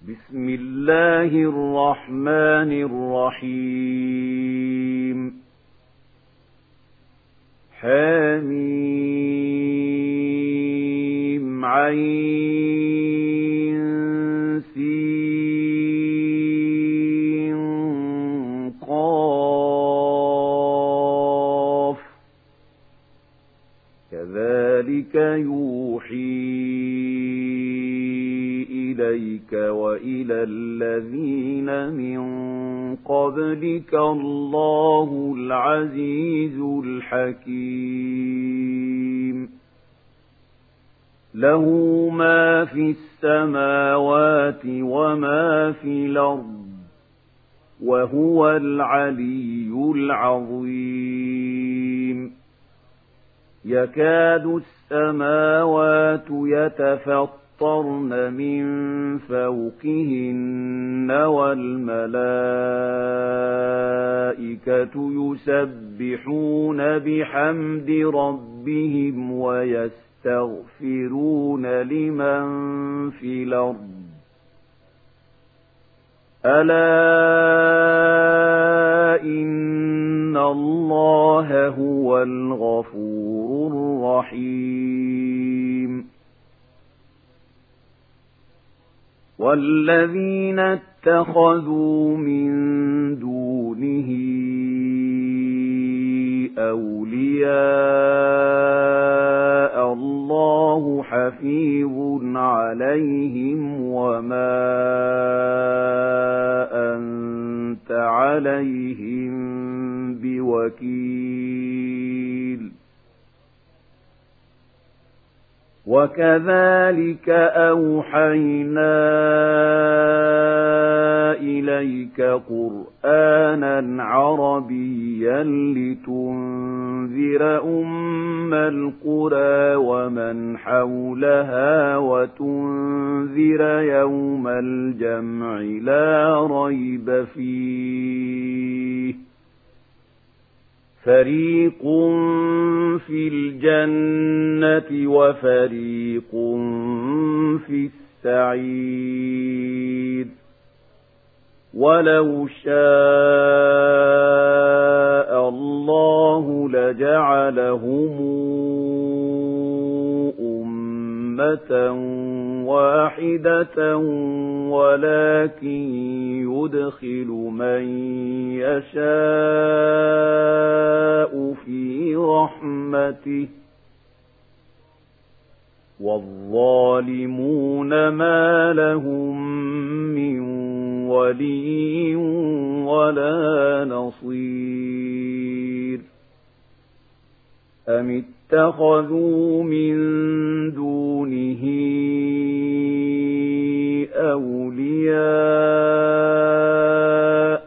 بسم الله الرحمن الرحيم حميم عين سين قاف كذلك يوحي إليك وإلى الذين من قبلك الله العزيز الحكيم له ما في السماوات وما في الأرض وهو العلي العظيم يكاد السماوات يتفطرن من فوقهن والملائكة يسبحون بحمد ربهم ويستغفرون لمن في الأرض ألا إن الله هو الغفور الرحيم والذين اتخذوا من دونه أولياء الله حفيظ عليهم وما أنت عليهم بوكيل وكذلك أوحينا إليك قرآنا عربيا لتنذر أم القرى ومن حولها وتنذر يوم الجمع لا ريب فيه فريق في الجنة وفريق في السعير ولو شاء الله لجعلهم أمة واحدة ولكن يدخل من يشاء في رحمته والظالمون ما لهم من ولي ولا نصير أم اتخذوا من دونه أولياء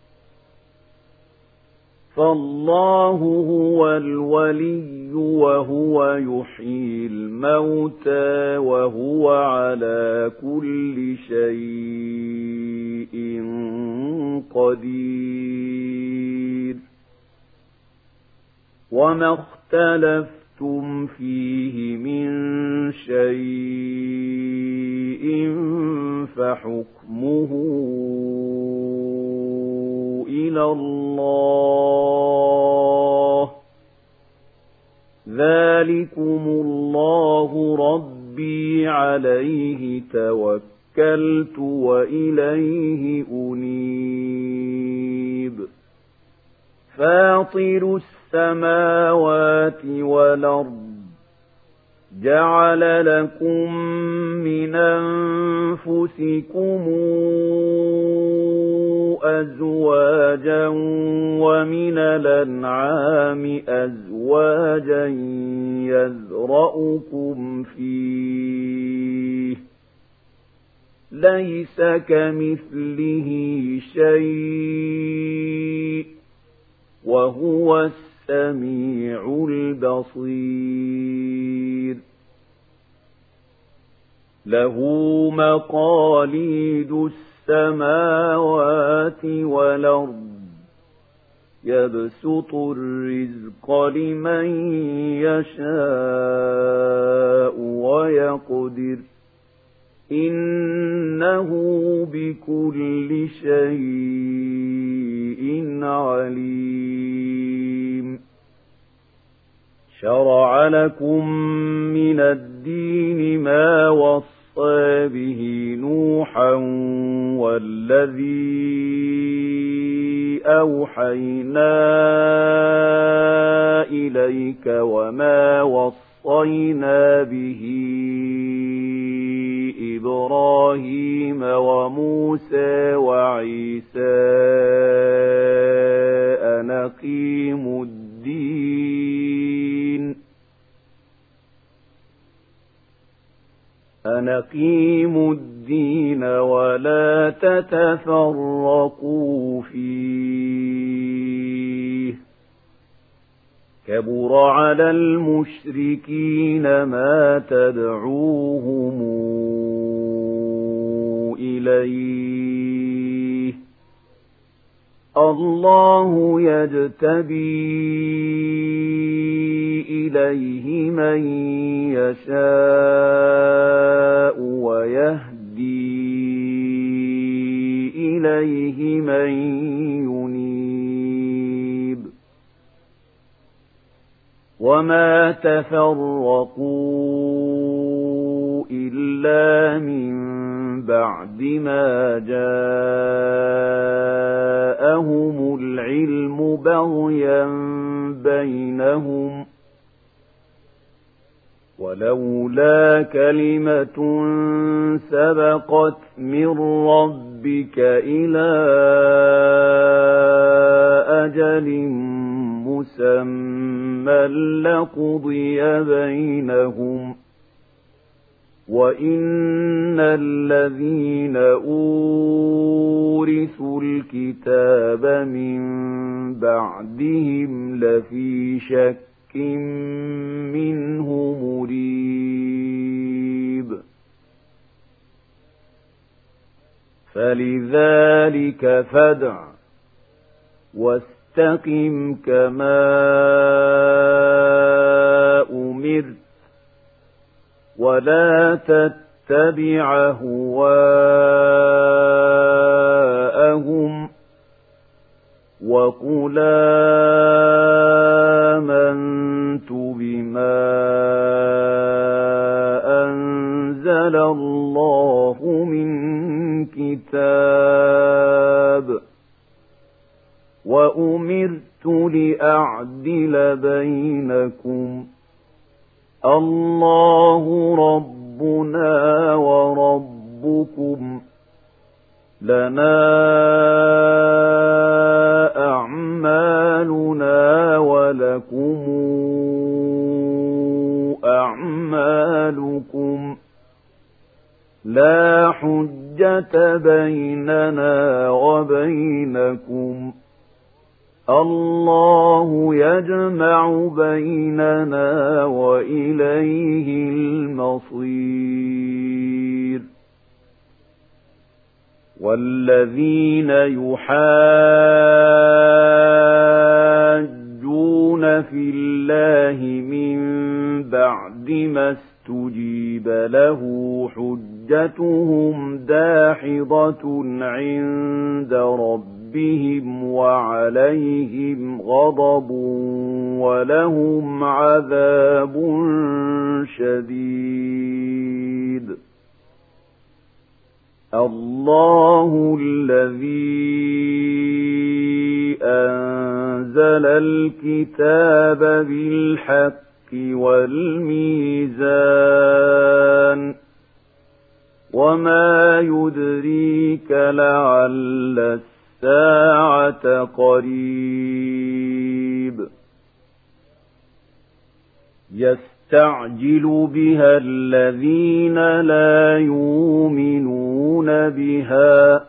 فالله هو الولي وهو يحيي الموتى وهو على كل شيء قدير وما اختلفتم فيه من شيء فحكمه إلى الله ذلكم الله ربي عليه توكلت وإليه أنيب فاطر السماوات والأرض جعل لكم من أنفسكم أزواجا ومن الأنعام أزواجا يذرأكم فيه ليس كمثله شيء وهو السميع البصير له مقاليد السماوات والأرض يبسط الرزق لمن يشاء ويقدر إنه بكل شيء عليم شرع لكم من الدين ما وصى به نوحا والذي أوحينا إليك وما وصينا به إبراهيم وموسى وعيسى أن أقيموا الدين ولا تتفرقوا فيه كبر على المشركين ما تدعوهم إليه الله يجتبي إليه من يشاء ويهدي إليه من ينيب وما تفرقوا إلا من بعد ما جاءهم العلم بغيا بينهم ولولا كلمة سبقت من ربك إلى أجل مسمى لقضي بينهم وإن الذين أورثوا الكتاب من بعدهم لفي شك منه مريب فلذلك فادع واستقم كما أمرت ولا تتبع هواءهم وقل آمنت بما أنزل الله من كتاب وأمرت لأعدل بينكم الله ربنا وربكم لنا أعمالنا ولكم أعمالكم لا حجة بيننا وبينكم الله يجمع بيننا وإليه المصير والذين يحاجون في الله من بعد ما استجيب له حجتهم داحضة عند ربهم وعليهم غضب ولهم عذاب شديد الله الذي أنزل الكتاب بالحق والميزان وما يدريك لعل الساعة قريب يستعجل بها الذين لا يؤمنون بها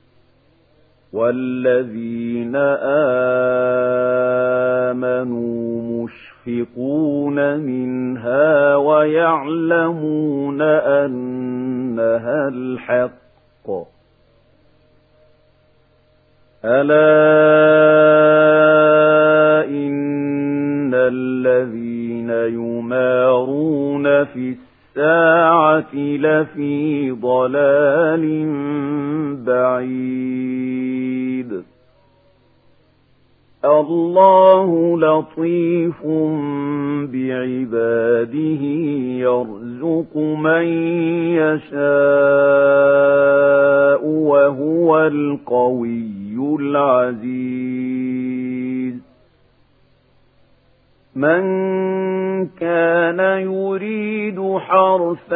والذين آمنوا مشفقون منها ويعلمون أنها الحق ألا إن الذين يمارون في الساعة لفي ضلال بعيد الله لطيف بعباده يرزق من يشاء وهو القوي العزيز من كان يريد حرث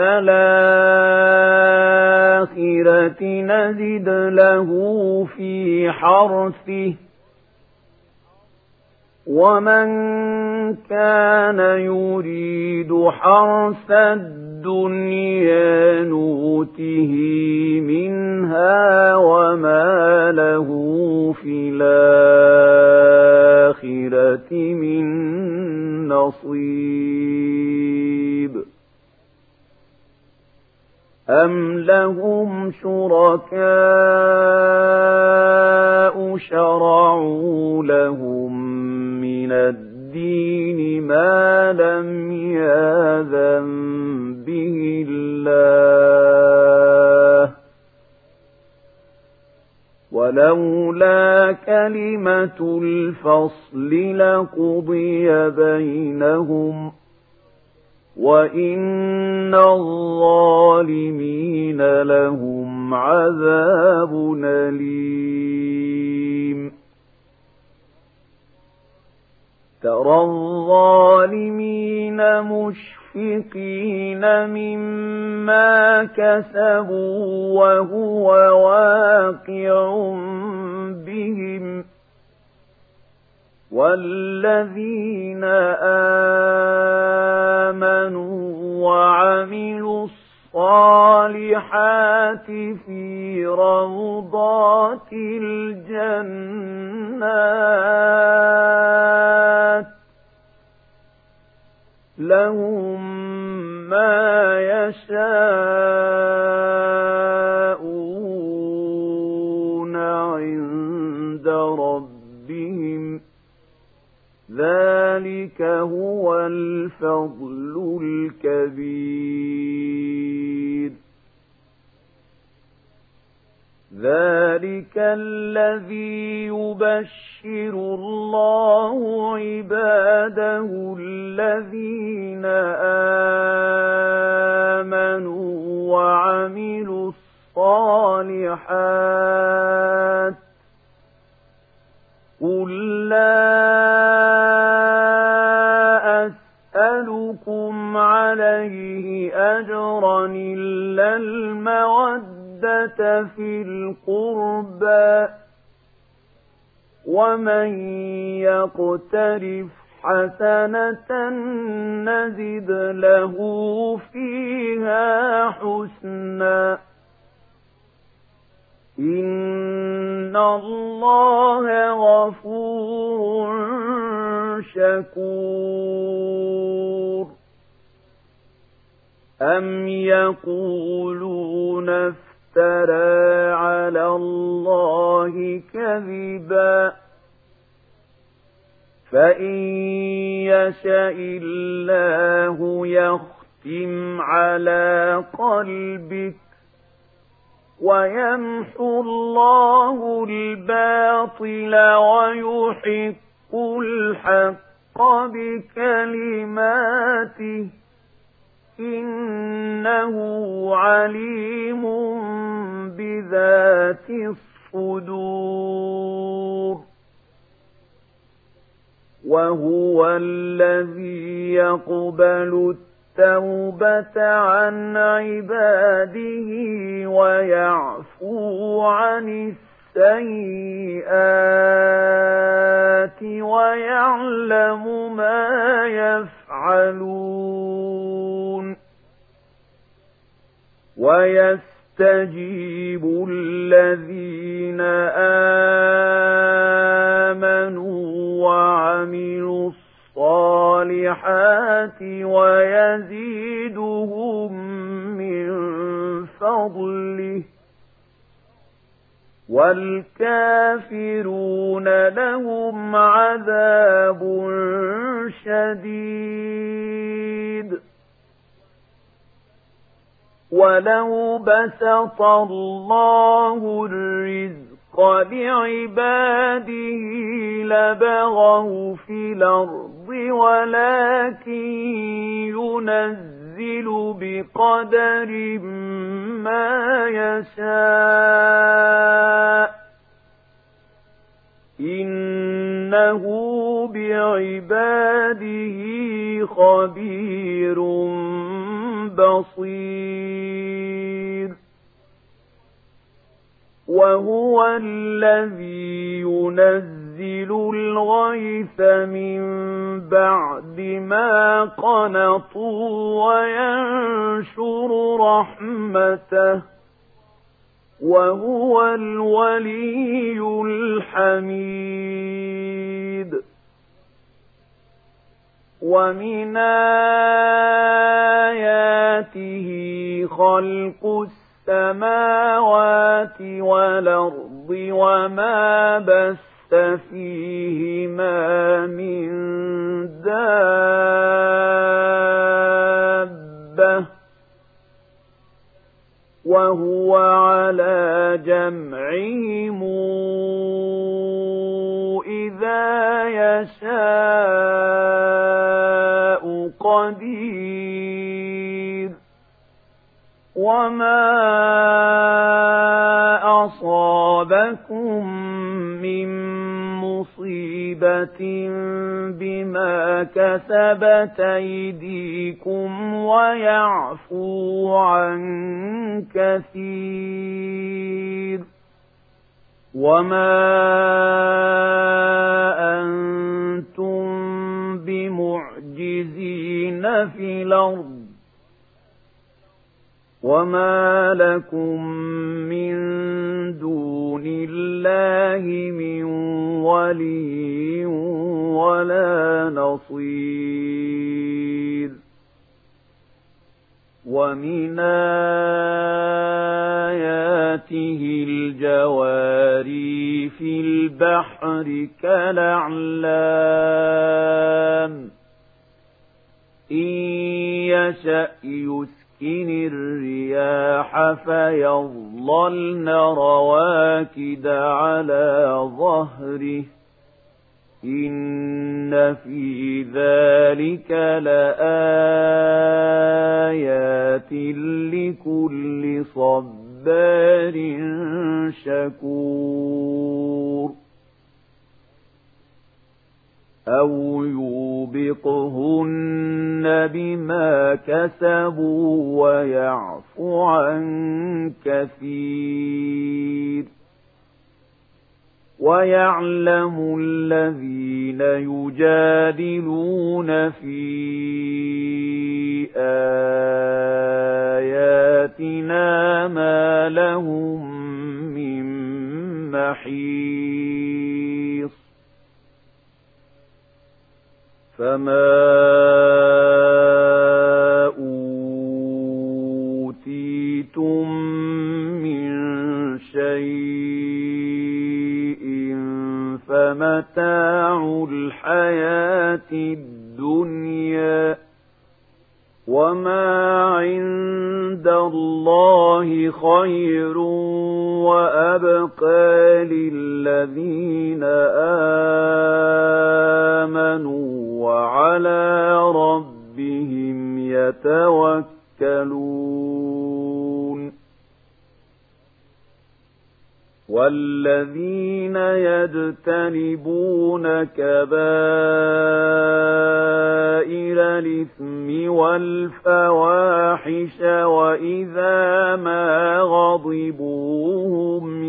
الآخرة نزد له في حرثه ومن كان يريد حرث الدنيا نؤته منها وما له في الآخرة من نصيب أم لهم شركاء شرعوا لهم من الدين ما لم يأذن به الله ولولا كلمة الفصل لقضي بينهم وإن الظالمين لهم عذاب أليم ترى الظالمين مشفقين مما كسبوا وهو واقع بهم والذين آمنوا وعملوا الصالحات في روضات الجنات لهم ما يشاءون عند ربهم ذلك هو الفضل الكبير ذلك الذي يبشر الله عباده الذين آمنوا وعملوا الصالحات قل لا أسألكم عليه أجرا إلا المودة في القربى ومن يقترف حسنة نزد له فيها حسنا إن الله غفور شكور أم يقولون افترى على الله كذبا فإن يشاء الله يختم على قلبك ويمحو الله الباطل ويحق الحق بكلماته إنه عليم بذات الصدور وهو الذي يقبل التوبة عن عباده ويعفو عن السيئات ويعلم ما يفعلون ويستجيب الذين آمنوا وعملوا الصالحات ويزيدهم من فضله والكافرون لهم عذاب شديد ولو بسط الله الرزق لعباده لبغوا في الأرض ولكن ينزل بقدر ما يشاء إنه بعباده خبير بصير وهو الذي ينزل الغيث من بعد ما قنطوا وينشر رحمته وهو الولي الحميد ومن آياته خلق السماوات والأرض وما بث فيهما من دابة وهو على جمعهم إذا يشاء قدير وما أصابكم من مصيبة بما كسبت أيديكم ويعفو عن كثير وما أنتم بمعجزين في الأرض وما لكم من دون الله من ولي ولا نصير ومن آياته الجواري في البحر كالأعلام إن يشأ يسكن الرياح فيظللن رواكد على ظهره إن في ذلك لآيات لكل صبار شكور أو يوبقهن بما كسبوا ويعفو عن كثير ويعلم الذين يجادلون في آياتنا ما لهم من محيص فما أوتيتم من شيء فمتاع الحياة الدنيا وما عند الله خير وأبقى للذين آمنوا وعلى ربهم يتوكلون والذين يجتنبون كبائر الإثم والفواحش وإذا ما غضبوا هم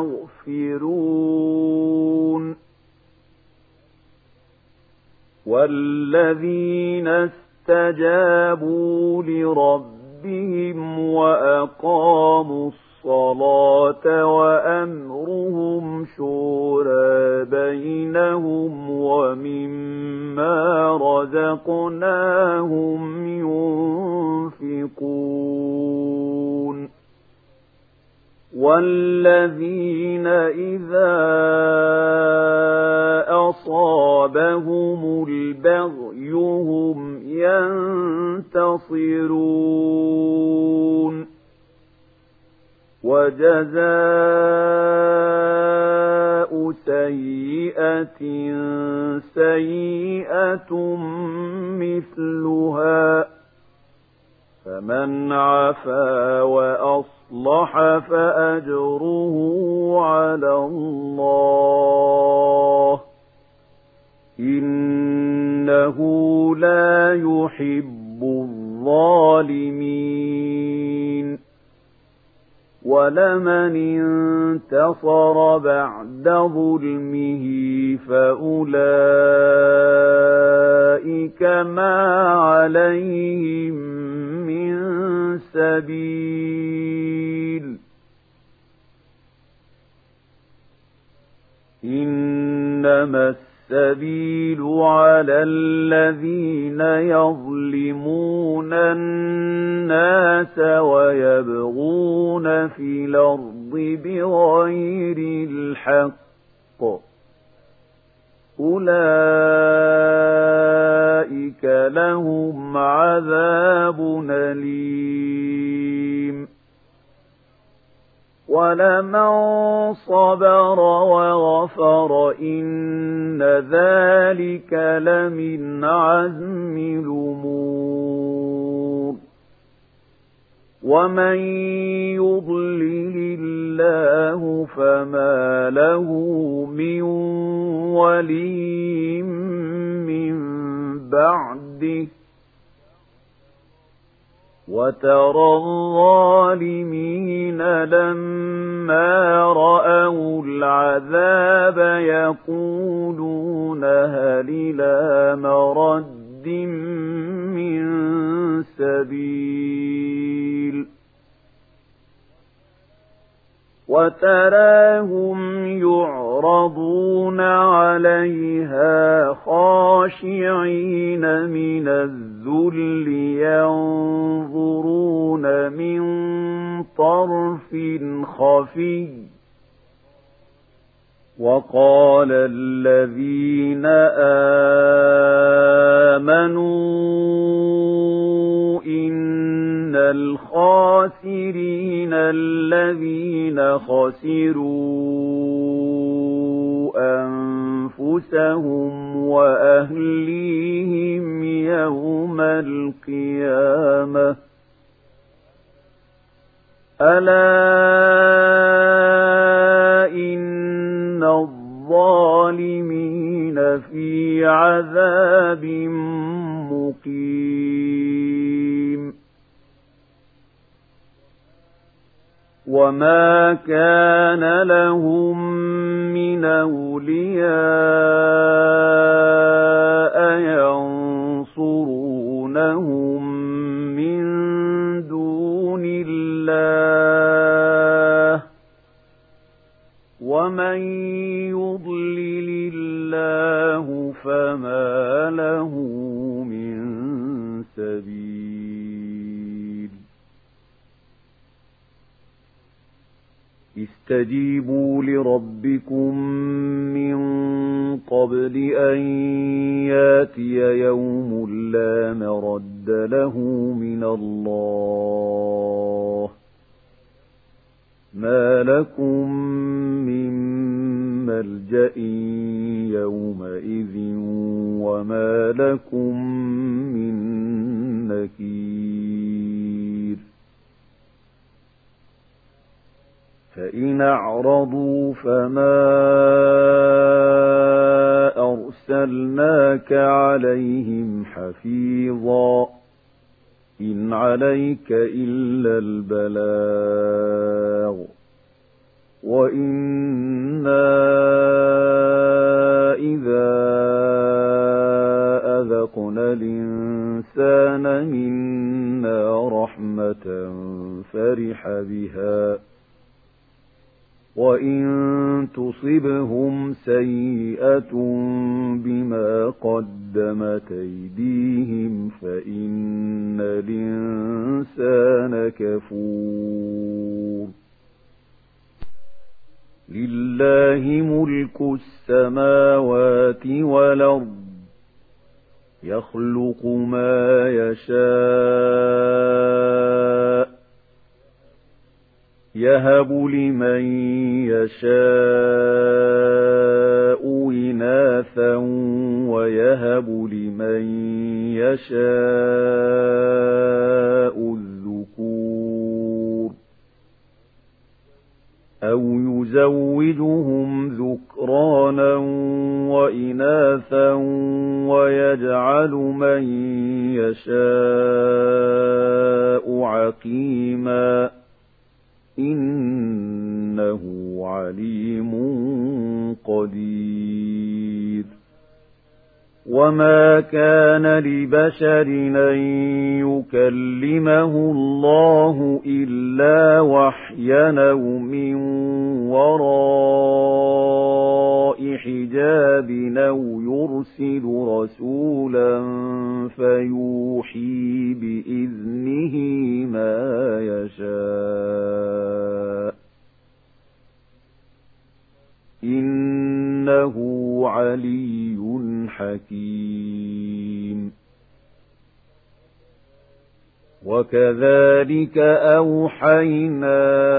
يغفرون والذين استجابوا لربهم وأقاموا الصلاة وأمرهم شورى بينهم ومما رزقناهم ينفقون والذين إذا أصابهم البغي هم ينتصرون وجزاء سيئة سيئة مثلها فمن عفا وأصلح فأجره على الله إنه لا يحب الظالمين ولمن انتصر بعد ظلمه فأولئك ما عليهم من سبيل إنما السبيل على الذين يظلمون الناس ويبغون في الأرض بغير الحق أولئك لهم عذاب أليم ولمن صبر وغفر إن ذلك لمن عزم الأمور ومن يضلل الله فما له من ولي من بعده وترى الظالمين لما رأوا العذاب يقولون هل إلى مرد من سبيل وتراهم يعرضون عليها خاشعين من الذل ينظرون من طرف خفي وقال الذين آمنوا إن الخاسرين الذين خسروا أنفسهم وأهليهم يوم القيامة ألا إن الظالمين في عذاب مقيم وما كان لهم من أولياء ينصرونهم من دون الله ومن يضلل الله فما له من سبيل استجيبوا لربكم من قبل أن ياتي يوم لا مرد له من الله ما لكم من ملجأ يومئذ وما لكم من نكير فإن أعرضوا فما أرسلناك عليهم حفيظا إن عليك إلا البلاغ وإنا إذا أذقنا الإنسان منا رحمة فرح بها وإن تصبهم سيئة بما قدمت أيديهم فإن الإنسان كفور لله ملك السماوات والأرض يخلق ما يشاء يهب لمن يشاء إناثا ويهب لمن يشاء الذكور أو يزوجهم ذكرانا وإناثا ويجعل من يشاء عقيما إنه عليم قدير وما كان لبشر أن يكلمه الله إلا وحيا أو من وراء حجاب أو يرسل رسولا فيوحي بإذنه ما يشاء إنه علي حكيم وكذلك أوحينا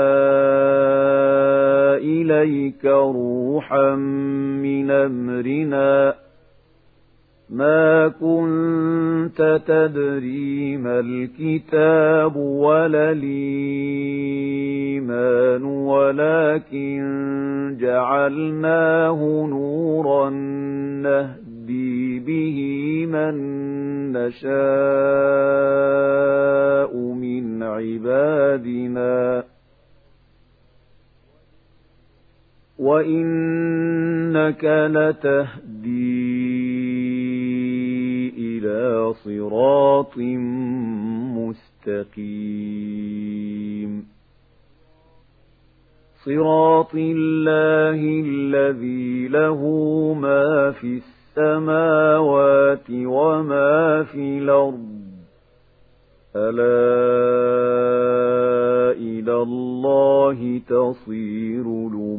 إليك روحا من أمرنا ما كنت تدري ما الكتاب ولا الإيمان ولكن جعلناه نورا نهدي به من نشاء من عبادنا وإنك لتهدي إلى صراط مستقيم صراط الله الذي له ما في السماوات وما في الأرض ألا إلى الله تصير الأمور